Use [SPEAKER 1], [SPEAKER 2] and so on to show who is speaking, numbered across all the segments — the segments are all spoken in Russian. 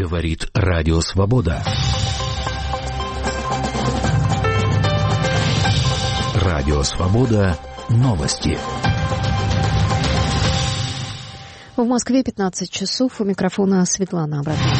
[SPEAKER 1] Говорит Радио Свобода. Радио Свобода. Новости.
[SPEAKER 2] В Москве 15 часов. У микрофона Светлана Абрамова.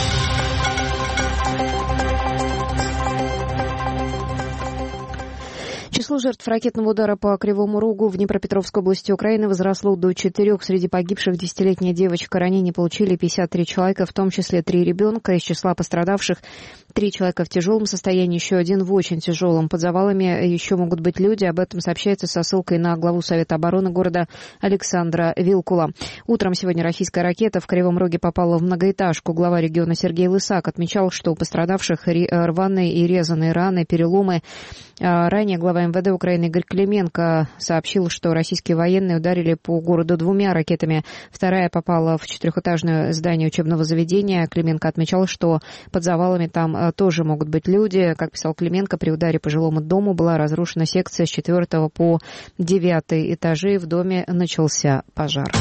[SPEAKER 2] Число жертв ракетного удара по Кривому Рогу в Днепропетровской области Украины возросло до 4. Среди погибших 10-летняя девочка. Ранения получили 53 человека, в том числе 3 ребенка. Из числа пострадавших 3 человека в тяжелом состоянии, еще 1 в очень тяжелом. Под завалами еще могут быть люди. Об этом сообщается со ссылкой на главу Совета обороны города Александра Вилкула. Утром сегодня российская ракета в Кривом Роге попала в многоэтажку. Глава региона Сергей Лысак отмечал, что у пострадавших рваные и резаные раны, переломы. Ранее глава МВД Украины Игорь Клименко сообщил, что российские военные ударили по городу 2 ракетами. Вторая попала в 4-этажное здание учебного заведения. Клименко отмечал, что под завалами там тоже могут быть люди. Как писал Клименко, при ударе по жилому дому была разрушена секция с 4 по 9 этажи. В доме начался пожар.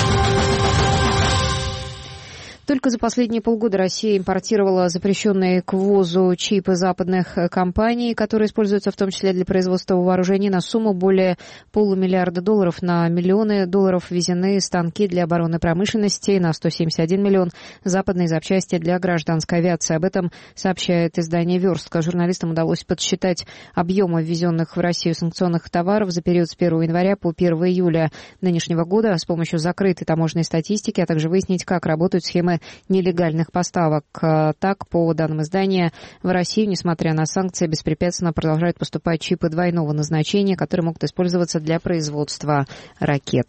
[SPEAKER 2] Только за последние полгода Россия импортировала запрещенные к ввозу чипы западных компаний, которые используются в том числе для производства вооружений, на сумму более $500 миллиона. На миллионы долларов ввезены станки для оборонной промышленности, на 171 миллион западные запчасти для гражданской авиации. Об этом сообщает издание «Верстка». Журналистам удалось подсчитать объемы ввезенных в Россию санкционных товаров за период с 1 января по 1 июля нынешнего года с помощью закрытой таможенной статистики, а также выяснить, как работают схемы нелегальных поставок. Так, по данным издания, в Россию, несмотря на санкции, беспрепятственно продолжают поступать чипы двойного назначения, которые могут использоваться для производства ракет.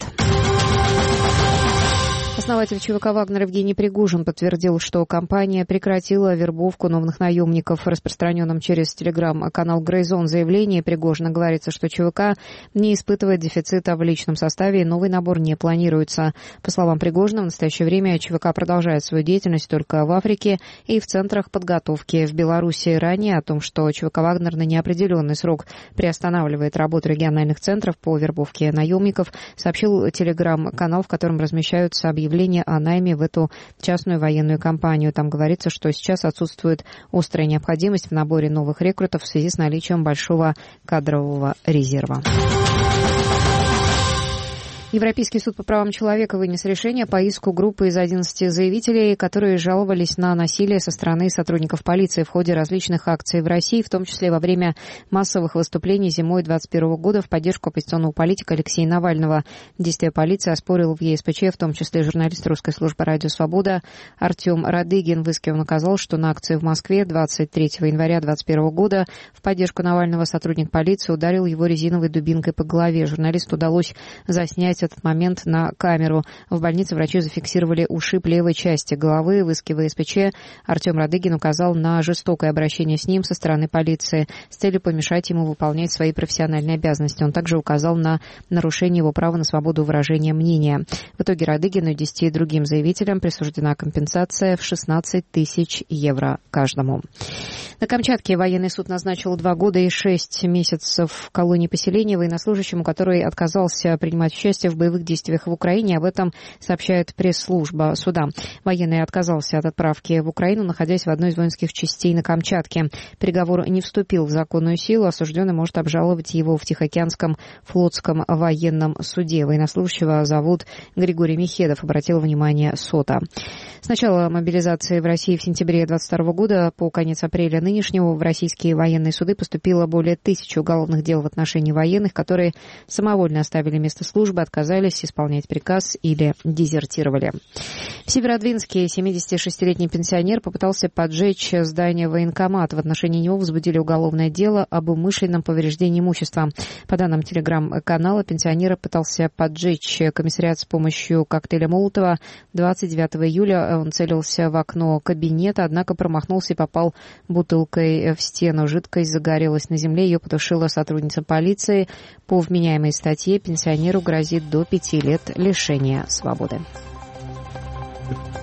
[SPEAKER 2] Основатель ЧВК «Вагнер» Евгений Пригожин подтвердил, что компания прекратила вербовку новых наемников. В распространенном через телеграм-канал «Грейзон» заявлении Пригожина говорится, что ЧВК не испытывает дефицита в личном составе и новый набор не планируется. По словам Пригожина, в настоящее время ЧВК продолжает свою деятельность только в Африке и в центрах подготовки в Беларуси. Ранее о том, что ЧВК «Вагнер» на неопределенный срок приостанавливает работу региональных центров по вербовке наемников, сообщил телеграм-канал, в котором размещаются объявления о найме в эту частную военную компанию. Там говорится, что сейчас отсутствует острая необходимость в наборе новых рекрутов в связи с наличием большого кадрового резерва. Европейский суд по правам человека вынес решение по иску группы из 11 заявителей, которые жаловались на насилие со стороны сотрудников полиции в ходе различных акций в России, в том числе во время массовых выступлений зимой 2021 года в поддержку оппозиционного политика Алексея Навального. Действия полиции оспорил в ЕСПЧ, в том числе журналист русской службы «Радио Свобода» Артем Радыгин. В иске он указал, что на акции в Москве 23 января 2021 года в поддержку Навального сотрудник полиции ударил его резиновой дубинкой по голове. Журналисту удалось заснять этот момент на камеру. В больнице врачи зафиксировали ушиб левой части головы. В иске ВСПЧ Артем Радыгин указал на жестокое обращение с ним со стороны полиции с целью помешать ему выполнять свои профессиональные обязанности. Он также указал на нарушение его права на свободу выражения мнения. В итоге Радыгину и 10 другим заявителям присуждена компенсация в 16 тысяч евро каждому. На Камчатке военный суд назначил 2 года и 6 месяцев в колонии поселения военнослужащему, который отказался принимать участие в боевых действиях в Украине. Об этом сообщает пресс-служба суда. Военный отказался от отправки в Украину, находясь в одной из воинских частей на Камчатке. Приговор не вступил в законную силу. Осужденный может обжаловать его в Тихоокеанском флотском военном суде. Военнослужащего зовут Григорий Михедов, обратил внимание СОТА. С начала мобилизации в России в сентябре 2022 года по конец апреля нынешнего в российские военные суды поступило более 1000 уголовных дел в отношении военных, которые самовольно оставили место службы, отказались исполнять приказ или дезертировали. В Северодвинске 76-летний пенсионер попытался поджечь здание военкомата. В отношении него возбудили уголовное дело об умышленном повреждении имущества. По данным телеграм-канала, пенсионер пытался поджечь комиссариат с помощью коктейля Молотова. 29 июля он целился в окно кабинета, однако промахнулся и попал бутылкой в стену. Жидкость загорелась на земле, ее потушила сотрудница полиции. По вменяемой статье пенсионеру грозит до 5 лет лишения свободы.